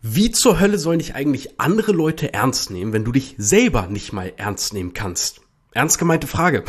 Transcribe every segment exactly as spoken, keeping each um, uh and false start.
Wie zur Hölle sollen dich eigentlich andere Leute ernst nehmen, wenn du dich selber nicht mal ernst nehmen kannst? Ernst gemeinte Frage.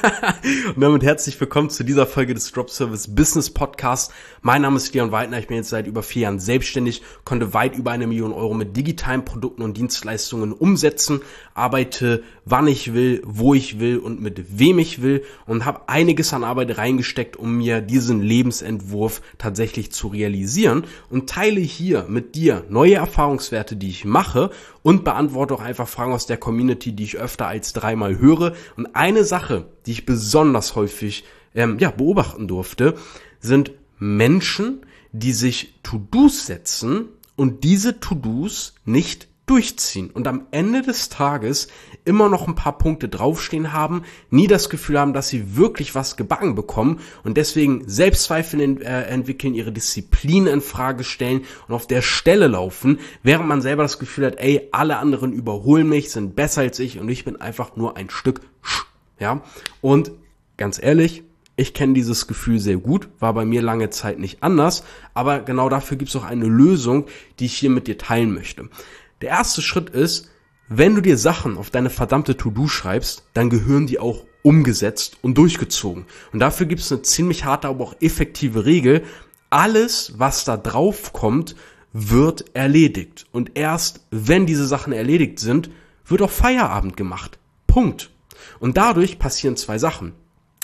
Und damit herzlich willkommen zu dieser Folge des Drop Service Business Podcast. Mein Name ist Leon Weidner, ich bin jetzt seit über vier Jahren selbstständig, konnte weit über eine Million Euro mit digitalen Produkten und Dienstleistungen umsetzen, arbeite wann ich will, wo ich will und mit wem ich will und habe einiges an Arbeit reingesteckt, um mir diesen Lebensentwurf tatsächlich zu realisieren und teile hier mit dir neue Erfahrungswerte, die ich mache und beantworte auch einfach Fragen aus der Community, die ich öfter als dreimal höre. Und eine Sache, die ich besonders häufig ähm, ja, beobachten durfte, sind Menschen, die sich To-Dos setzen und diese To-Dos nicht durchziehen und am Ende des Tages immer noch ein paar Punkte draufstehen haben, nie das Gefühl haben, dass sie wirklich was gebacken bekommen und deswegen Selbstzweifel in, äh, entwickeln, ihre Disziplin in Frage stellen und auf der Stelle laufen, während man selber das Gefühl hat, ey, alle anderen überholen mich, sind besser als ich und ich bin einfach nur ein Stück Sch, ja. Und ganz ehrlich, ich kenne dieses Gefühl sehr gut, war bei mir lange Zeit nicht anders, aber genau dafür gibt es auch eine Lösung, die ich hier mit dir teilen möchte. Der erste Schritt ist, wenn du dir Sachen auf deine verdammte To-Do schreibst, dann gehören die auch umgesetzt und durchgezogen. Und dafür gibt es eine ziemlich harte, aber auch effektive Regel. Alles, was da drauf kommt, wird erledigt. Und erst wenn diese Sachen erledigt sind, wird auch Feierabend gemacht. Punkt. Und dadurch passieren zwei Sachen.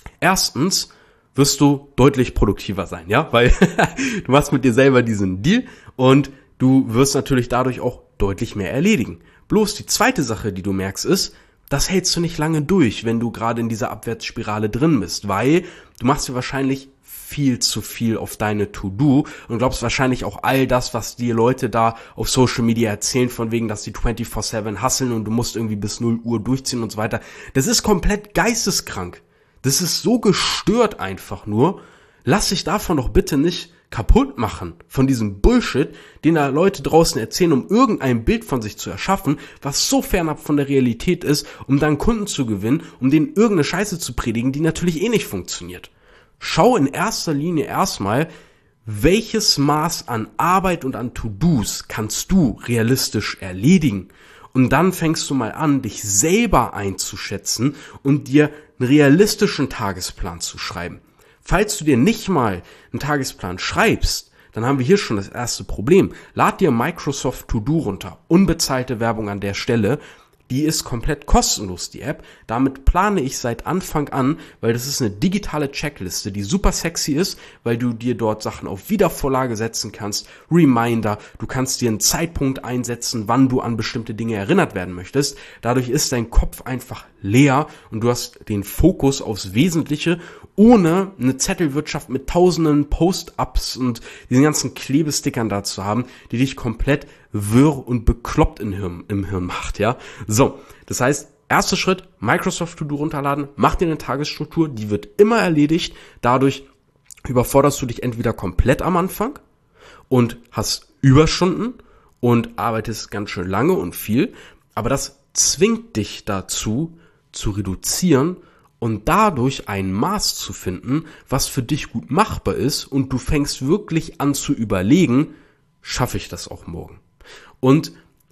Erstens wirst du deutlich produktiver sein, ja, weil du machst mit dir selber diesen Deal und du wirst natürlich dadurch auch deutlich mehr erledigen. Bloß die zweite Sache, die du merkst, ist, das hältst du nicht lange durch, wenn du gerade in dieser Abwärtsspirale drin bist, weil du machst dir wahrscheinlich viel zu viel auf deine To-Do und glaubst wahrscheinlich auch all das, was die Leute da auf Social Media erzählen, von wegen, dass die vierundzwanzig sieben hustlen und du musst irgendwie bis null Uhr durchziehen und so weiter. Das ist komplett geisteskrank. Das ist so gestört einfach nur. Lass dich davon doch bitte nicht kaputt machen, von diesem Bullshit, den da Leute draußen erzählen, um irgendein Bild von sich zu erschaffen, was so fernab von der Realität ist, um dann Kunden zu gewinnen, um denen irgendeine Scheiße zu predigen, die natürlich eh nicht funktioniert. Schau in erster Linie erstmal, welches Maß an Arbeit und an To-Dos kannst du realistisch erledigen. Und dann fängst du mal an, dich selber einzuschätzen und dir einen realistischen Tagesplan zu schreiben. Falls du dir nicht mal einen Tagesplan schreibst, dann haben wir hier schon das erste Problem. Lad dir Microsoft To-Do runter. Unbezahlte Werbung an der Stelle. Die ist komplett kostenlos, die App. Damit plane ich seit Anfang an, weil das ist eine digitale Checkliste, die super sexy ist, weil du dir dort Sachen auf Wiedervorlage setzen kannst, Reminder, du kannst dir einen Zeitpunkt einsetzen, wann du an bestimmte Dinge erinnert werden möchtest. Dadurch ist dein Kopf einfach leer und du hast den Fokus aufs Wesentliche, ohne eine Zettelwirtschaft mit tausenden Post-ups und diesen ganzen Klebestickern da zu haben, die dich komplett wirr und bekloppt im Hirn, im Hirn macht, ja. So, das heißt, erster Schritt, Microsoft To-Do runterladen, mach dir eine Tagesstruktur, die wird immer erledigt, dadurch überforderst du dich entweder komplett am Anfang und hast Überstunden und arbeitest ganz schön lange und viel, aber das zwingt dich dazu, zu reduzieren und dadurch ein Maß zu finden, was für dich gut machbar ist und du fängst wirklich an zu überlegen, schaffe ich das auch morgen? Und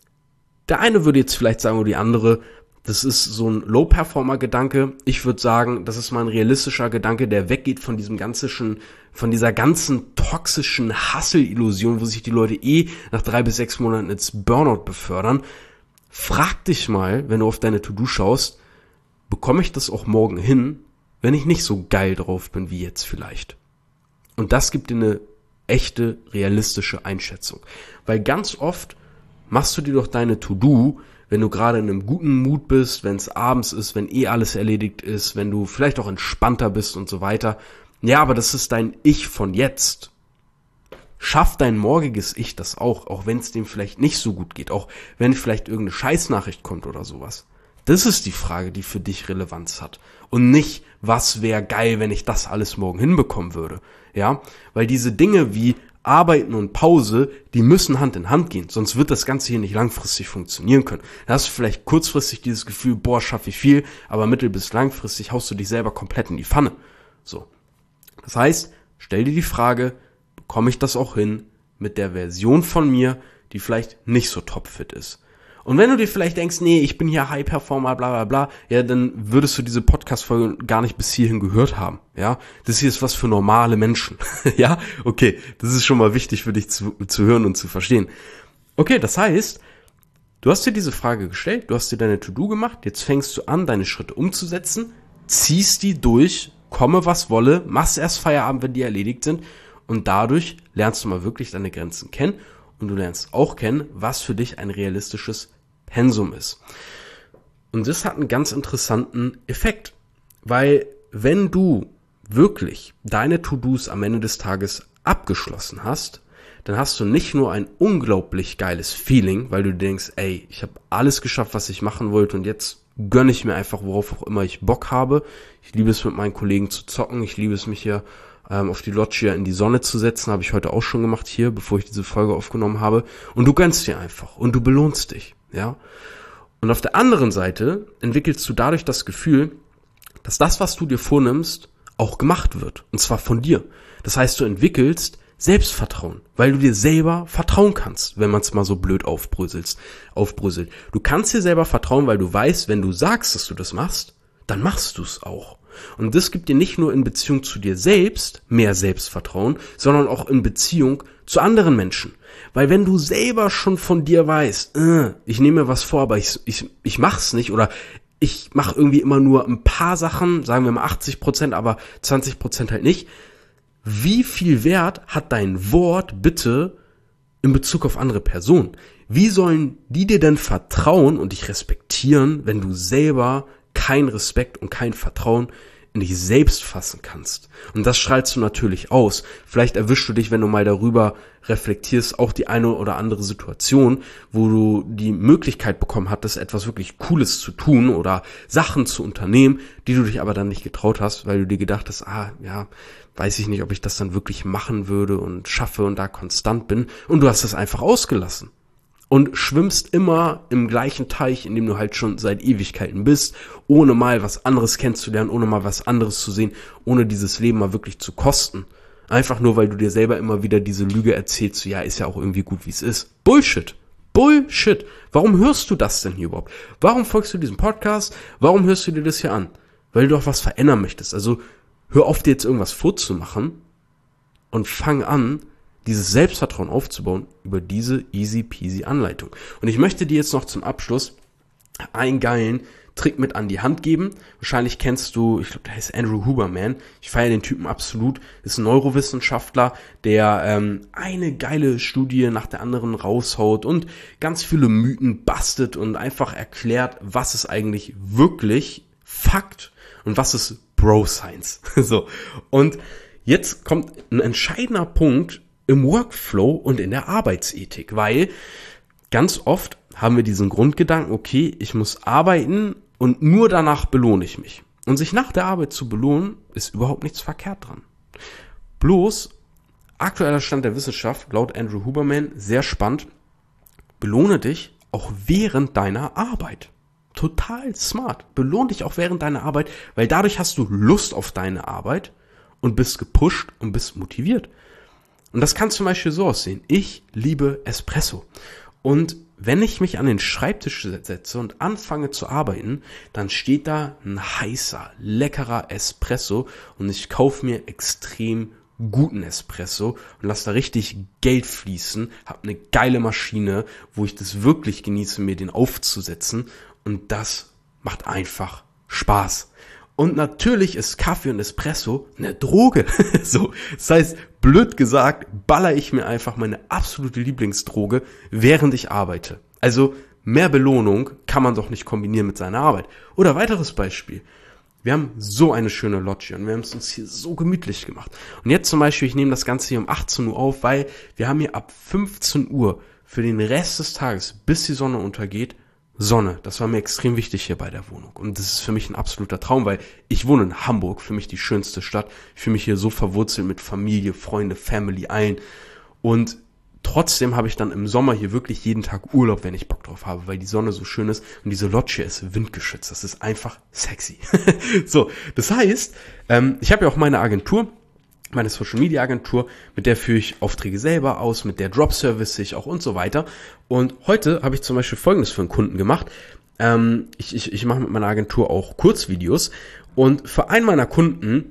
der eine würde jetzt vielleicht sagen, oder die andere, das ist so ein Low-Performer-Gedanke. Ich würde sagen, das ist mal ein realistischer Gedanke, der weggeht von diesem ganzen, von dieser ganzen toxischen Hustle-Illusion, wo sich die Leute eh nach drei bis sechs Monaten ins Burnout befördern. Frag dich mal, wenn du auf deine To-Do schaust, bekomme ich das auch morgen hin, wenn ich nicht so geil drauf bin wie jetzt vielleicht? Und das gibt dir eine echte, realistische Einschätzung. Weil ganz oft machst du dir doch deine To-Do, wenn du gerade in einem guten Mut bist, wenn es abends ist, wenn eh alles erledigt ist, wenn du vielleicht auch entspannter bist und so weiter. Ja, aber das ist dein Ich von jetzt. Schafft dein morgiges Ich das auch, auch wenn es dem vielleicht nicht so gut geht, auch wenn vielleicht irgendeine Scheißnachricht kommt oder sowas. Das ist die Frage, die für dich Relevanz hat. Und nicht, was wäre geil, wenn ich das alles morgen hinbekommen würde. Ja, weil diese Dinge wie Arbeiten und Pause, die müssen Hand in Hand gehen, sonst wird das Ganze hier nicht langfristig funktionieren können. Da hast du vielleicht kurzfristig dieses Gefühl, boah, schaffe ich viel, aber mittel- bis langfristig haust du dich selber komplett in die Pfanne. So. Das heißt, stell dir die Frage, bekomme ich das auch hin mit der Version von mir, die vielleicht nicht so topfit ist. Und wenn du dir vielleicht denkst, nee, ich bin hier High-Performer, bla bla bla, ja, dann würdest du diese Podcast-Folge gar nicht bis hierhin gehört haben, ja. Das hier ist was für normale Menschen, ja. Okay, das ist schon mal wichtig für dich zu, zu hören und zu verstehen. Okay, das heißt, du hast dir diese Frage gestellt, du hast dir deine To-Do gemacht, jetzt fängst du an, deine Schritte umzusetzen, ziehst die durch, komme was wolle, machst erst Feierabend, wenn die erledigt sind und dadurch lernst du mal wirklich deine Grenzen kennen und du lernst auch kennen, was für dich ein realistisches Pensum ist. Und das hat einen ganz interessanten Effekt, weil wenn du wirklich deine To-Dos am Ende des Tages abgeschlossen hast, dann hast du nicht nur ein unglaublich geiles Feeling, weil du denkst, ey, ich habe alles geschafft, was ich machen wollte und jetzt gönne ich mir einfach, worauf auch immer ich Bock habe. Ich liebe es, mit meinen Kollegen zu zocken, ich liebe es, mich hier ähm, auf die Loggia in die Sonne zu setzen, habe ich heute auch schon gemacht hier, bevor ich diese Folge aufgenommen habe. Und du gönnst dir einfach und du belohnst dich, ja. Und auf der anderen Seite entwickelst du dadurch das Gefühl, dass das, was du dir vornimmst, auch gemacht wird. Und zwar von dir. Das heißt, du entwickelst Selbstvertrauen, weil du dir selber vertrauen kannst, wenn man es mal so blöd aufbröselt, aufbröselt. Du kannst dir selber vertrauen, weil du weißt, wenn du sagst, dass du das machst, dann machst du es auch. Und das gibt dir nicht nur in Beziehung zu dir selbst mehr Selbstvertrauen, sondern auch in Beziehung zu anderen Menschen. Weil wenn du selber schon von dir weißt, äh, ich nehme mir was vor, aber ich, ich, ich mach's nicht oder ich mache irgendwie immer nur ein paar Sachen, sagen wir mal achtzig Prozent, aber zwanzig Prozent halt nicht. Wie viel Wert hat dein Wort bitte in Bezug auf andere Personen? Wie sollen die dir denn vertrauen und dich respektieren, wenn du selber keinen Respekt und kein Vertrauen in dich selbst fassen kannst? Und das strahlst du natürlich aus. Vielleicht erwischst du dich, wenn du mal darüber reflektierst, auch die eine oder andere Situation, wo du die Möglichkeit bekommen hattest, etwas wirklich Cooles zu tun oder Sachen zu unternehmen, die du dich aber dann nicht getraut hast, weil du dir gedacht hast, ah, ja, weiß ich nicht, ob ich das dann wirklich machen würde und schaffe und da konstant bin. Und du hast das einfach ausgelassen. Und schwimmst immer im gleichen Teich, in dem du halt schon seit Ewigkeiten bist, ohne mal was anderes kennenzulernen, ohne mal was anderes zu sehen, ohne dieses Leben mal wirklich zu kosten. Einfach nur, weil du dir selber immer wieder diese Lüge erzählst, so, ja, ist ja auch irgendwie gut, wie es ist. Bullshit. Bullshit. Warum hörst du das denn hier überhaupt? Warum folgst du diesem Podcast? Warum hörst du dir das hier an? Weil du doch was verändern möchtest. Also hör auf, dir jetzt irgendwas vorzumachen und fang an, dieses Selbstvertrauen aufzubauen über diese easy peasy Anleitung. Und ich möchte dir jetzt noch zum Abschluss einen geilen Trick mit an die Hand geben. Wahrscheinlich kennst du, ich glaube, der heißt Andrew Huberman. Ich feiere den Typen absolut. Ist ein Neurowissenschaftler, der ähm, eine geile Studie nach der anderen raushaut und ganz viele Mythen bastet und einfach erklärt, was ist eigentlich wirklich Fakt und was ist Bro-Science. So. Und jetzt kommt ein entscheidender Punkt im Workflow und in der Arbeitsethik, weil ganz oft haben wir diesen Grundgedanken, okay, ich muss arbeiten und nur danach belohne ich mich. Und sich nach der Arbeit zu belohnen, ist überhaupt nichts verkehrt dran. Bloß, aktueller Stand der Wissenschaft, laut Andrew Huberman, sehr spannend, belohne dich auch während deiner Arbeit. Total smart. Belohne dich auch während deiner Arbeit, weil dadurch hast du Lust auf deine Arbeit und bist gepusht und bist motiviert. Und das kann zum Beispiel so aussehen. Ich liebe Espresso. Und wenn ich mich an den Schreibtisch setze und anfange zu arbeiten, dann steht da ein heißer, leckerer Espresso und ich kaufe mir extrem guten Espresso und lasse da richtig Geld fließen, habe eine geile Maschine, wo ich das wirklich genieße, mir den aufzusetzen und das macht einfach Spaß. Und natürlich ist Kaffee und Espresso eine Droge. So, das heißt, blöd gesagt, baller ich mir einfach meine absolute Lieblingsdroge, während ich arbeite. Also mehr Belohnung kann man doch nicht kombinieren mit seiner Arbeit. Oder weiteres Beispiel. Wir haben so eine schöne Loggia und wir haben es uns hier so gemütlich gemacht. Und jetzt zum Beispiel, ich nehme das Ganze hier um achtzehn Uhr auf, weil wir haben hier ab fünfzehn Uhr für den Rest des Tages, bis die Sonne untergeht, Sonne. Das war mir extrem wichtig hier bei der Wohnung. Und das ist für mich ein absoluter Traum, weil ich wohne in Hamburg, für mich die schönste Stadt. Ich fühle mich hier so verwurzelt mit Familie, Freunde, Family, allen. Und trotzdem habe ich dann im Sommer hier wirklich jeden Tag Urlaub, wenn ich Bock drauf habe, weil die Sonne so schön ist und diese Loggia ist windgeschützt. Das ist einfach sexy. So, das heißt, ähm, ich habe ja auch meine Agentur meine Social Media Agentur, mit der führe ich Aufträge selber aus, mit der Drop Service ich auch und so weiter. Und heute habe ich zum Beispiel Folgendes für einen Kunden gemacht. Ähm, ich, ich, ich mache mit meiner Agentur auch Kurzvideos und für einen meiner Kunden,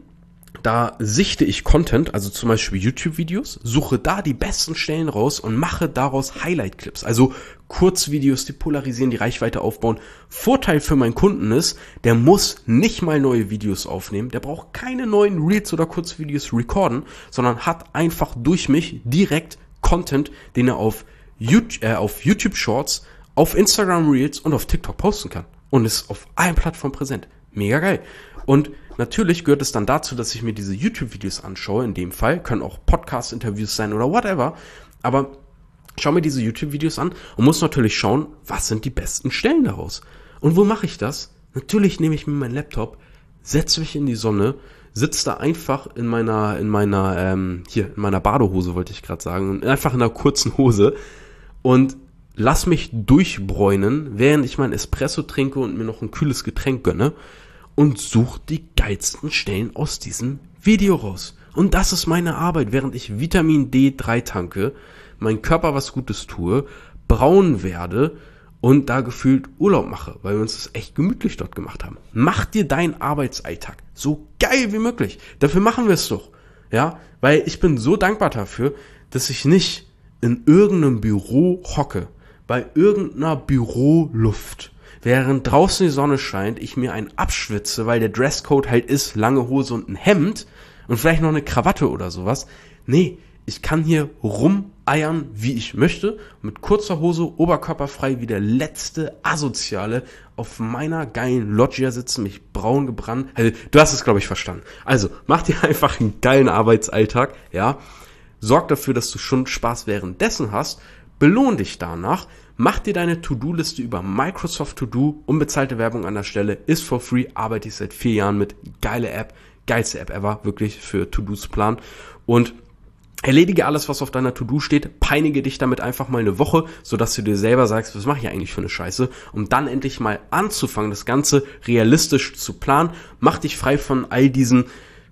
da sichte ich Content, also zum Beispiel YouTube-Videos, suche da die besten Stellen raus und mache daraus Highlight-Clips, also Kurzvideos, die polarisieren, die Reichweite aufbauen. Vorteil für meinen Kunden ist, der muss nicht mal neue Videos aufnehmen, der braucht keine neuen Reels oder Kurzvideos recorden, sondern hat einfach durch mich direkt Content, den er auf YouTube, äh, auf YouTube Shorts, auf Instagram Reels und auf TikTok posten kann und ist auf allen Plattformen präsent. Mega geil. Und natürlich gehört es dann dazu, dass ich mir diese YouTube-Videos anschaue, in dem Fall, können auch Podcast-Interviews sein oder whatever, aber schau mir diese YouTube-Videos an und muss natürlich schauen, was sind die besten Stellen daraus. Und wo mache ich das? Natürlich nehme ich mir meinen Laptop, setze mich in die Sonne, sitze da einfach in meiner, in meiner, ähm, hier, in meiner Badehose, wollte ich gerade sagen, einfach in einer kurzen Hose und lass mich durchbräunen, während ich mein Espresso trinke und mir noch ein kühles Getränk gönne und suche die geilsten Stellen aus diesem Video raus. Und das ist meine Arbeit, während ich Vitamin D drei tanke, meinem Körper was Gutes tue, braun werde und da gefühlt Urlaub mache, weil wir uns das echt gemütlich dort gemacht haben. Mach dir deinen Arbeitsalltag so geil wie möglich. Dafür machen wir es doch. Ja, weil ich bin so dankbar dafür, dass ich nicht in irgendeinem Büro hocke, bei irgendeiner Büroluft, während draußen die Sonne scheint, ich mir einen abschwitze, weil der Dresscode halt ist, lange Hose und ein Hemd und vielleicht noch eine Krawatte oder sowas. Nee, ich kann hier rumeiern, wie ich möchte, mit kurzer Hose, oberkörperfrei, wie der letzte Asoziale auf meiner geilen Loggia sitzen, mich braun gebrannt. Also, du hast es, glaube ich, verstanden. Also, mach dir einfach einen geilen Arbeitsalltag, ja. Sorg dafür, dass du schon Spaß währenddessen hast. Belohn dich danach. Mach dir deine To-Do-Liste über Microsoft To-Do. Unbezahlte Werbung an der Stelle. Ist for free. Arbeite ich seit vier Jahren mit. Geile App. Geilste App ever. Wirklich für To-Dos planen. Und erledige alles, was auf deiner To-Do steht. Peinige dich damit einfach mal eine Woche, sodass du dir selber sagst, was mache ich eigentlich für eine Scheiße? Um dann endlich mal anzufangen, das Ganze realistisch zu planen. Mach dich frei von all diesen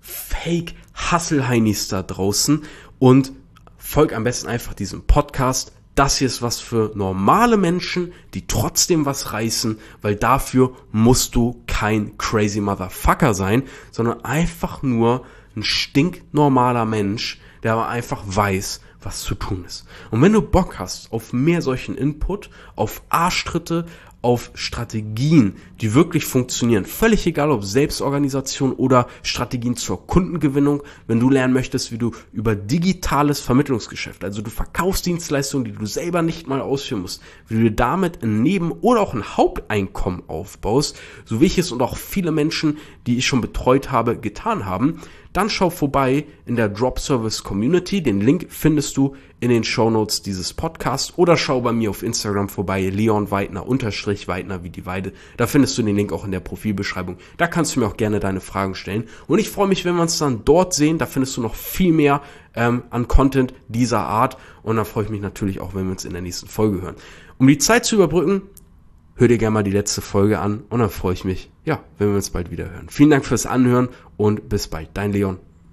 Fake-Hustle-Heinis da draußen und folg am besten einfach diesem Podcast. Das hier ist was für normale Menschen, die trotzdem was reißen, weil dafür musst du kein crazy Motherfucker sein, sondern einfach nur ein stinknormaler Mensch, der aber einfach weiß, was zu tun ist. Und wenn du Bock hast auf mehr solchen Input, auf Arschtritte, auf Strategien, die wirklich funktionieren, völlig egal ob Selbstorganisation oder Strategien zur Kundengewinnung, wenn du lernen möchtest, wie du über digitales Vermittlungsgeschäft, also du verkaufst Dienstleistungen, die du selber nicht mal ausführen musst, wie du dir damit ein Neben- oder auch ein Haupteinkommen aufbaust, so wie ich es und auch viele Menschen, die ich schon betreut habe, getan haben, dann schau vorbei in der Drop Service Community. Den Link findest du in den Shownotes dieses Podcasts oder schau bei mir auf Instagram vorbei, Leon Weidner, unterstrich Weidner wie die Weide. Da findest du den Link auch in der Profilbeschreibung. Da kannst du mir auch gerne deine Fragen stellen. Und ich freue mich, wenn wir uns dann dort sehen. Da findest du noch viel mehr ähm, an Content dieser Art. Und dann freue ich mich natürlich auch, wenn wir uns in der nächsten Folge hören. Um die Zeit zu überbrücken, hör dir gerne mal die letzte Folge an und dann freue ich mich, ja, wenn wir uns bald wieder hören. Vielen Dank fürs Anhören und bis bald. Dein Leon.